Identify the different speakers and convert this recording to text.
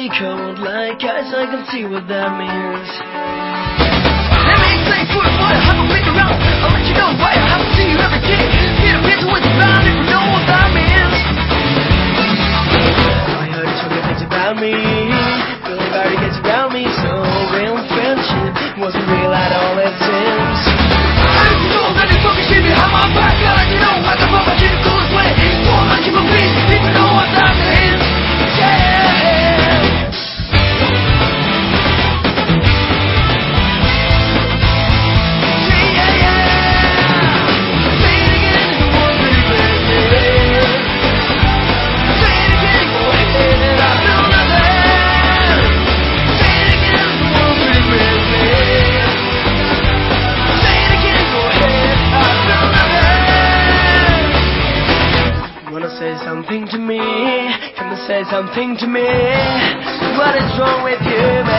Speaker 1: be cold like ice, I can see what that means. Let me explain for what I haven't been around. I'll let you know why I haven't seen you every day. Get a picture with the ground if you know what that means. I heard you talking things about me, nobody gets around me, so real friendship wasn't real at all, it seems. I don't know that you're talking shit behind my back. I let you know I can pop my shit in the coolest way. Won't let you believe if you know what that means. Say something to me, come and say something to me. What is wrong with you,